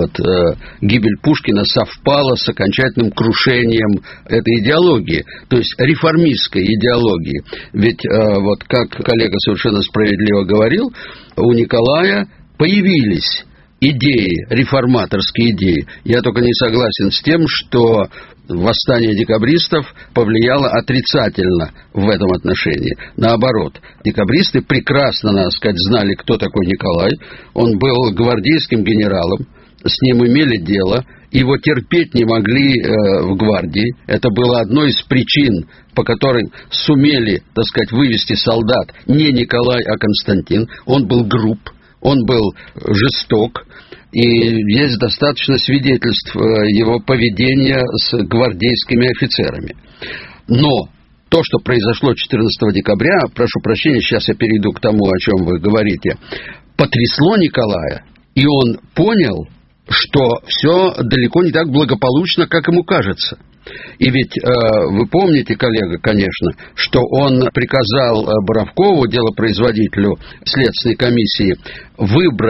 Гибель Пушкина совпала с окончательным крушением этой идеологии, то есть реформистской идеологии. Ведь, как коллега совершенно справедливо говорил, у Николая появились идеи, реформаторские идеи. Я только не согласен с тем, что восстание декабристов повлияло отрицательно в этом отношении. Наоборот, декабристы прекрасно, надо сказать, знали, кто такой Николай. Он был гвардейским генералом, с ним имели дело, его терпеть не могли в гвардии. Это было одной из причин, по которым сумели, так сказать, вывести солдат не Николай, а Константин. Он был груб, он был жесток. И есть достаточно свидетельств его поведения с гвардейскими офицерами. Но то, что произошло 14 декабря, прошу прощения, сейчас я перейду к тому, о чем вы говорите, потрясло Николая, и он понял, что все далеко не так благополучно, как ему кажется. И ведь вы помните, коллега, конечно, что он приказал Боровкову, делопроизводителю Следственной комиссии, выбрать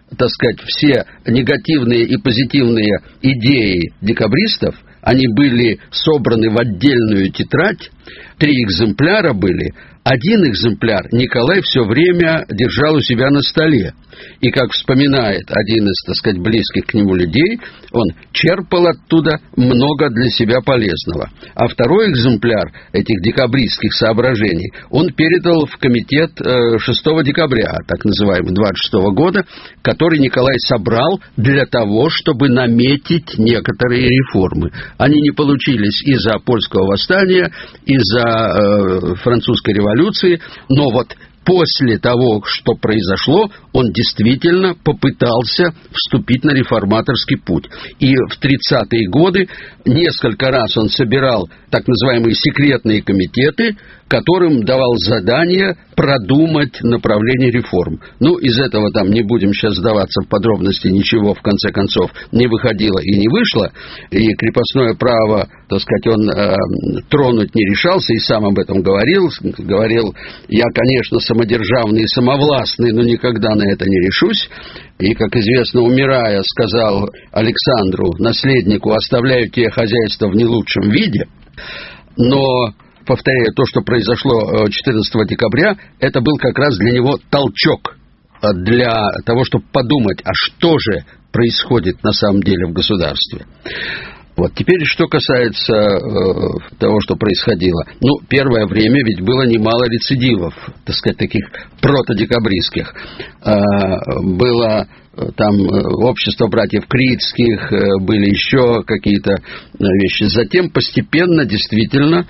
так сказать, все негативные и позитивные идеи декабристов, они были собраны в отдельную тетрадь, 3 экземпляра были. 1 экземпляр Николай все время держал у себя на столе. И, как вспоминает один из, так сказать, близких к нему людей, он черпал оттуда много для себя полезного. А 2 экземпляр этих декабристских соображений он передал в комитет 6 декабря, так называемый, 26 года, который Николай собрал для того, чтобы наметить некоторые реформы. Они не получились из-за польского восстания, из-за французской революции, но вот после того, что произошло, он действительно попытался вступить на реформаторский путь. И в 30-е годы несколько раз он собирал так называемые секретные комитеты, которым давал задание продумать направление реформ. Ну, из этого там не будем сейчас сдаваться в подробности, ничего в конце концов не выходило и не вышло, и крепостное право, так сказать, он тронуть не решался, и сам об этом говорил, я, конечно, самодержавный и самовластный, но никогда на это не решусь. И, как известно, умирая, сказал Александру, наследнику, оставляю тебе хозяйство в не лучшем виде. Но, повторяю, то, что произошло 14 декабря, это был как раз для него толчок для того, чтобы подумать, а что же происходит на самом деле в государстве. Вот. Теперь, что касается того, что происходило. Ну, первое время ведь было немало рецидивов, так сказать, таких протодекабристских. Было там общество братьев Критских, были еще какие-то вещи. Затем постепенно, действительно,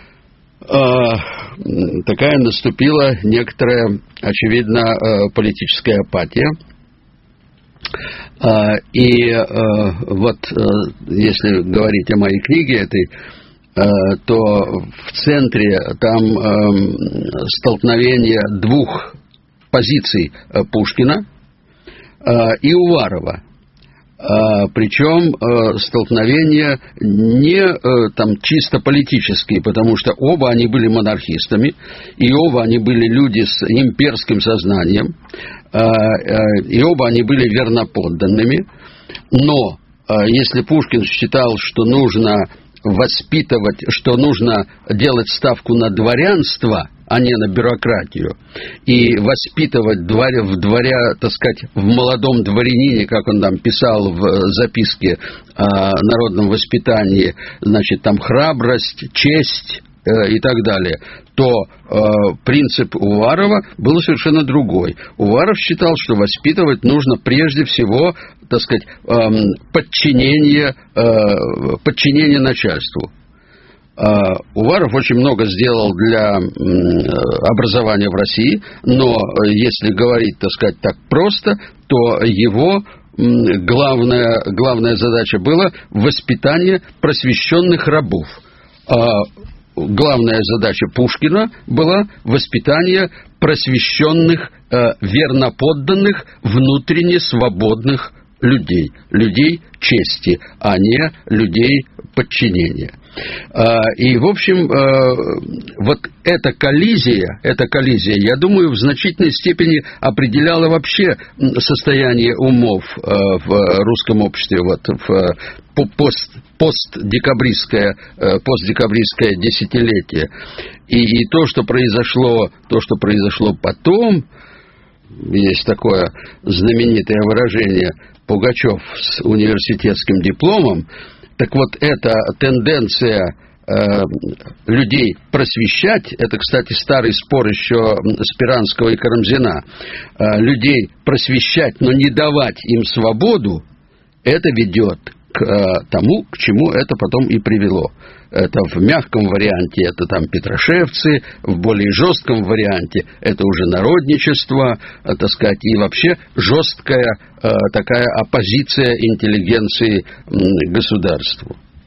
такая наступила некоторая, очевидно, политическая апатия. И вот, если говорить о моей книге этой, то в центре там столкновение 2 позиций Пушкина и Уварова. Причем столкновения не там чисто политические, потому что оба они были монархистами, и оба они были люди с имперским сознанием, и оба они были верноподданными. Но если Пушкин считал, что нужно воспитывать, что нужно делать ставку на дворянство, а не на бюрократию, и воспитывать так сказать, в молодом дворянине, как он там писал в записке о народном воспитании, значит, там храбрость, честь и так далее, то принцип Уварова был совершенно другой. Уваров считал, что воспитывать нужно прежде всего, так сказать, подчинение начальству. Уваров очень много сделал для образования в России, но если говорить, так сказать, так просто, то его главная задача была воспитание просвещенных рабов. Главная задача Пушкина была воспитание просвещенных, верноподданных, внутренне свободных людей чести, а не людей подчинения. И, в общем, вот эта коллизия, я думаю, в значительной степени определяла вообще состояние умов в русском обществе вот в постдекабристское десятилетие. И то, что произошло потом, есть такое знаменитое выражение Пугачев с университетским дипломом. Так вот, эта тенденция людей просвещать, это, кстати, старый спор еще Спиранского и Карамзина, людей просвещать, но не давать им свободу, это ведет к тому, к чему это потом и привело. Это в мягком варианте, это там петрошевцы, в более жестком варианте это уже народничество, так сказать, и вообще жесткая такая оппозиция интеллигенции государству.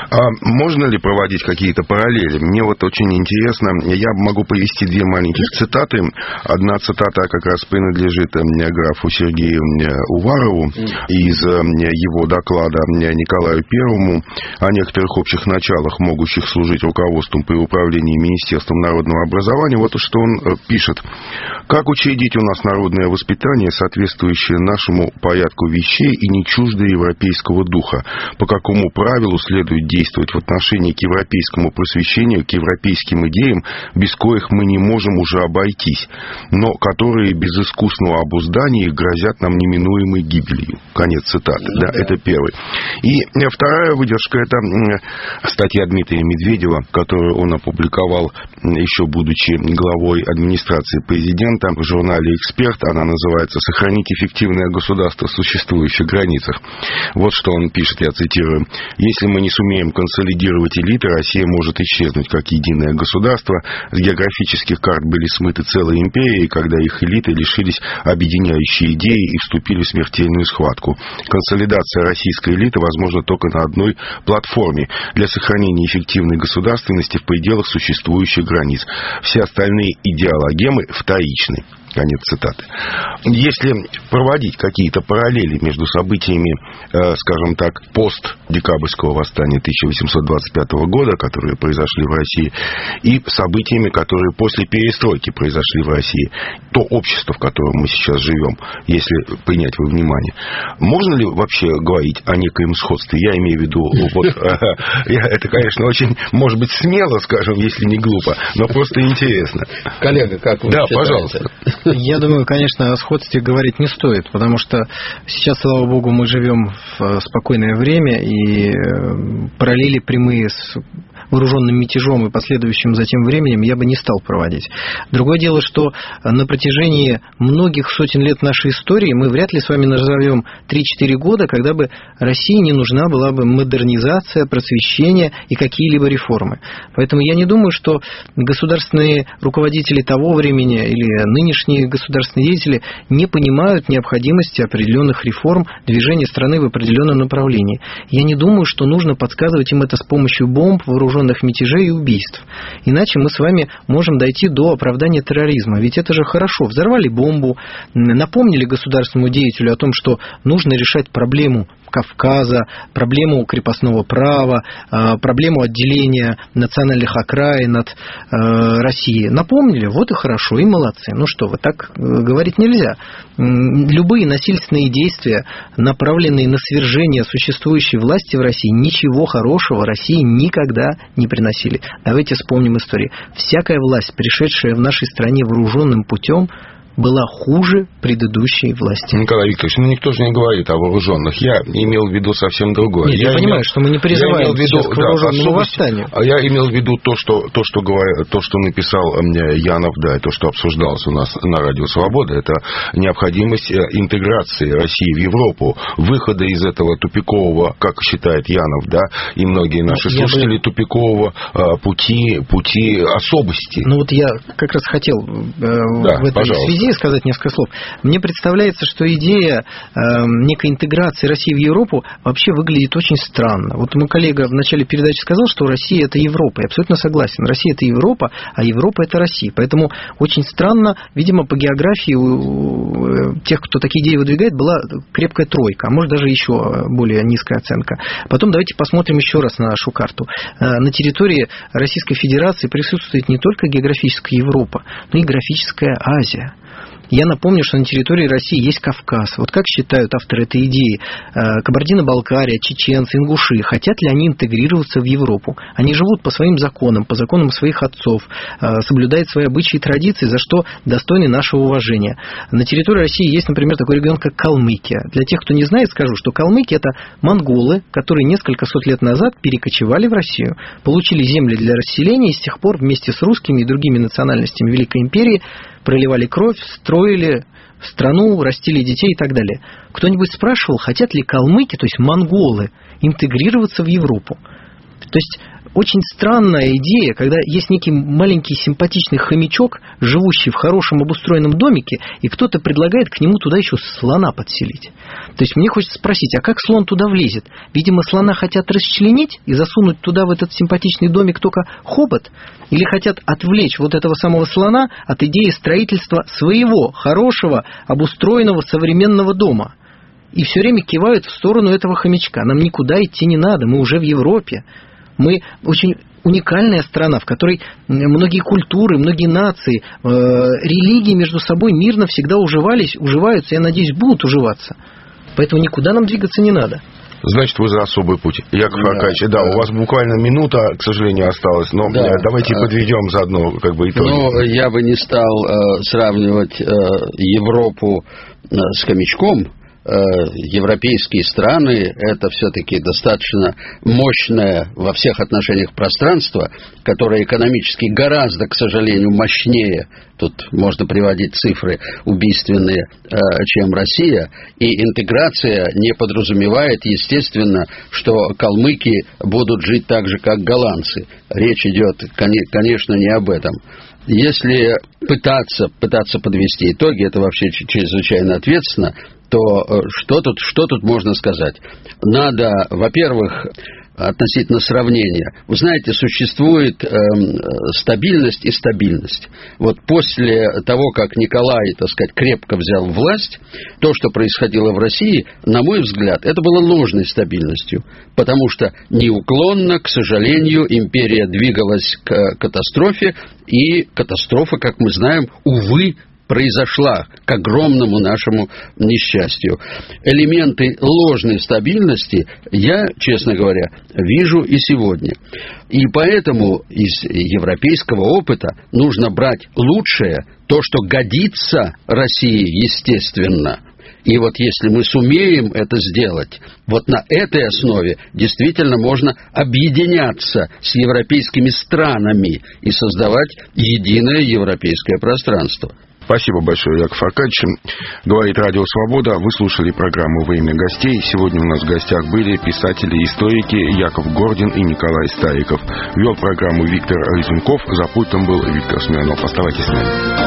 Можно ли проводить какие-то параллели? Мне вот очень интересно, я могу привести две маленьких цитаты. Одна цитата как раз принадлежит графу Сергею Уварову из его доклада Николаю Первому о некоторых общих началах, могущих служить руководством при управлении Министерством народного образования. Вот что он пишет. «Как учредить у нас народное воспитание, соответствующее нашему порядку вещей и не чуждое европейского духа? По какому правилу следует действовать в отношении к европейскому просвещению, к европейским идеям, без коих мы не можем уже обойтись, но которые без искусного обуздания грозят нам неминуемой гибелью». Конец цитаты. Да, это первый. И вторая выдержка — это статья Дмитрия Медведева, которую он опубликовал, еще будучи главой администрации президента, в журнале «Эксперт». Она называется «Сохранить эффективное государство в существующих границах». Вот что он пишет, я цитирую. «Если мы не сумеем консолидировать элиты, Россия может исчезнуть как единое государство. С географических карт были смыты целые империи, когда их элиты лишились объединяющей идеи и вступили в смертельную схватку. Консолидация российской элиты возможна только на одной платформе для сохранения эффективной государственности в пределах существующих границ. Все остальные идеологемы вторичны». Конец цитаты. Если проводить какие-то параллели между событиями, скажем так, постдекабрьского восстания 1825 года, которые произошли в России, и событиями, которые после перестройки произошли в России, то общество, в котором мы сейчас живем, если принять во внимание, можно ли вообще говорить о некоем сходстве? Я имею в виду, это, конечно, очень, может быть, смело, скажем, если не глупо, но просто интересно.
Коллега, как вы
считаете?
Да,
пожалуйста.
Я думаю, конечно, о сходстве говорить не стоит, потому что сейчас, слава богу, мы живем в спокойное время, и параллели прямые с вооруженным мятежом и последующим затем временем я бы не стал проводить. Другое дело, что на протяжении многих сотен лет нашей истории мы вряд ли с вами назовем 3-4 года, когда бы России не нужна была бы модернизация, просвещение и какие-либо реформы. Поэтому я не думаю, что государственные руководители того времени или нынешние государственные деятели не понимают необходимости определенных реформ, движения страны в определенном направлении. Я не думаю, что нужно подсказывать им это с помощью бомб, вооруженных мятежей и убийств. Иначе мы с вами можем дойти до оправдания терроризма. Ведь это же хорошо. Взорвали бомбу, напомнили государственному деятелю о том, что нужно решать проблему Кавказа, проблему крепостного права, проблему отделения национальных окраин от России. Напомнили, вот и хорошо, и молодцы. Ну что вы, так говорить нельзя. Любые насильственные действия, направленные на свержение существующей власти в России, ничего хорошего России никогда не приносили. Давайте вспомним историю. Всякая власть, пришедшая в нашей стране вооруженным путем, была хуже предыдущей власти.
Николай Викторович, никто же не говорит о вооруженных. Я имел в виду совсем другое.
Нет, я понимаю, что мы не призываем сейчас к вооруженному восстанию.
Я имел в виду то, что написал Янов, да, и то, что обсуждалось у нас на Радио Свобода, это необходимость интеграции России в Европу, выхода из этого тупикового, как считает Янов, да, и многие наши слушатели, тупикового пути особости.
Ну вот я как раз хотел в этой связи сказать несколько слов. Мне представляется, что идея некой интеграции России в Европу вообще выглядит очень странно. Вот мой коллега в начале передачи сказал, что Россия – это Европа. Я абсолютно согласен. Россия – это Европа, а Европа – это Россия. Поэтому очень странно, видимо, по географии у тех, кто такие идеи выдвигает, была крепкая тройка, а может даже еще более низкая оценка. Потом давайте посмотрим еще раз на нашу карту. На территории Российской Федерации присутствует не только географическая Европа, но и географическая Азия. Я напомню, что на территории России есть Кавказ. Вот как считают авторы этой идеи, Кабардино-Балкария, чеченцы, ингуши, хотят ли они интегрироваться в Европу? Они живут по своим законам, по законам своих отцов, соблюдают свои обычаи и традиции, за что достойны нашего уважения. На территории России есть, например, такой регион, как Калмыкия. Для тех, кто не знает, скажу, что калмыки – это монголы, которые несколько сот лет назад перекочевали в Россию, получили земли для расселения и с тех пор вместе с русскими и другими национальностями Великой империи проливали кровь, строили страну, растили детей и так далее. Кто-нибудь спрашивал, хотят ли калмыки, то есть монголы, интегрироваться в Европу? То есть очень странная идея, когда есть некий маленький симпатичный хомячок, живущий в хорошем обустроенном домике, и кто-то предлагает к нему туда еще слона подселить. То есть мне хочется спросить, а как слон туда влезет? Видимо, слона хотят расчленить и засунуть туда, в этот симпатичный домик, только хобот? Или хотят отвлечь вот этого самого слона от идеи строительства своего хорошего, обустроенного современного дома? И все время кивают в сторону этого хомячка. Нам никуда идти не надо, мы уже в Европе. Мы очень уникальная страна, в которой многие культуры, многие нации, религии между собой мирно всегда уживаются, я надеюсь, будут уживаться. Поэтому никуда нам двигаться не надо.
Значит, вы за особый путь. Яков Аркадьевич, да, у вас буквально минута, к сожалению, осталась, но давайте подведем заодно итоги.
Ну, я бы не стал сравнивать Европу с хомячком. Европейские страны – это все-таки достаточно мощное во всех отношениях пространство, которое экономически гораздо, к сожалению, мощнее, тут можно приводить цифры убийственные, чем Россия, и интеграция не подразумевает, естественно, что калмыки будут жить так же, как голландцы. Речь идет, конечно, не об этом. Если пытаться подвести итоги, это вообще чрезвычайно ответственно, то что тут можно сказать? Надо, во-первых, относительно сравнения. Вы знаете, существует стабильность и стабильность. Вот после того, как Николай, так сказать, крепко взял власть, то, что происходило в России, на мой взгляд, это было ложной стабильностью, потому что неуклонно, к сожалению, империя двигалась к катастрофе, и катастрофа, как мы знаем, увы, произошла к огромному нашему несчастью. Элементы ложной стабильности я, честно говоря, вижу и сегодня. И поэтому из европейского опыта нужно брать лучшее, то, что годится России, естественно. И вот если мы сумеем это сделать, вот на этой основе действительно можно объединяться с европейскими странами и создавать единое европейское пространство.
Спасибо большое, Яков Аркадьевич. Говорит Радио Свобода. Вы слушали программу «Во имя гостей». Сегодня у нас в гостях были писатели и историки Яков Гордин и Николай Стариков. Вел программу Виктор Разумков. За пультом был Виктор Смирнов. Оставайтесь с нами.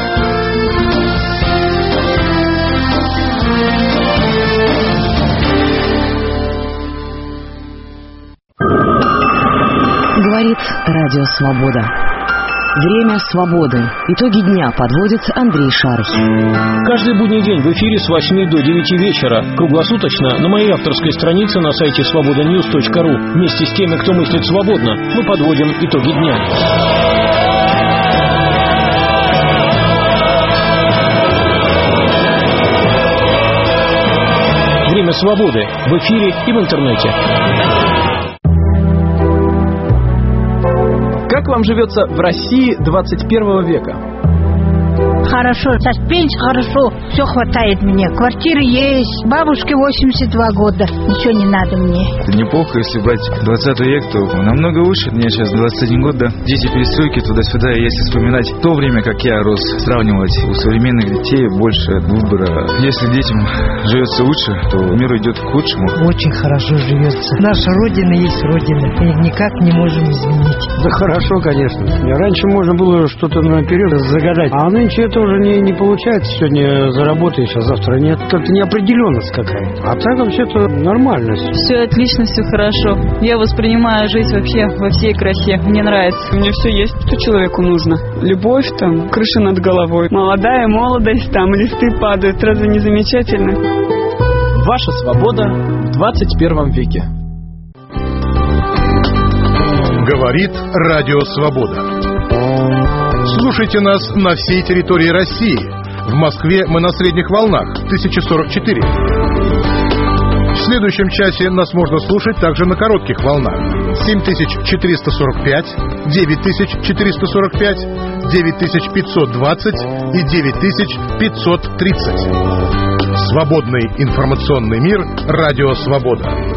Говорит Радио Свобода. Время свободы. Итоги дня подводит Андрей Шарх.
Каждый будний день в эфире с 8 до 9 вечера. Круглосуточно на моей авторской странице на сайте svobodanews.ru. Вместе с теми, кто мыслит свободно, мы подводим итоги дня. Время свободы в эфире и в интернете.
Как вам живется в России 21 века?
Хорошо, пенсия хорошо, все хватает мне. Квартиры есть, бабушке 82 года, ничего не надо мне.
Неплохо, если брать 20 век, то намного лучше. Мне сейчас 21 год, да. Дети перестройки туда-сюда, и если вспоминать то время, как я рос, сравнивать, у современных детей больше выбора. Если детям живется лучше, то мир идет к лучшему.
Очень хорошо живется. Наша Родина есть Родина, и никак не можем изменить.
Да хорошо, конечно. Раньше можно было что-то наперед загадать, а нынче это уже не получается. Сегодня заработаешь, а завтра нет. Как-то неопределенность какая-то. А так вообще-то нормально.
Все отлично, все хорошо. Я воспринимаю жизнь вообще во всей красе. Мне нравится.
У меня все есть, что человеку нужно. Любовь, там, крыша над головой. Молодая молодость, там, листы падают. Разве не замечательно?
Ваша свобода в 21 веке.
Говорит Радио Свобода. Слушайте нас на всей территории России. В Москве мы на средних волнах 1044. В следующем часе нас можно слушать также на коротких волнах 7445, 9445, 9520 и 9530. Свободный информационный мир. Радио Свобода.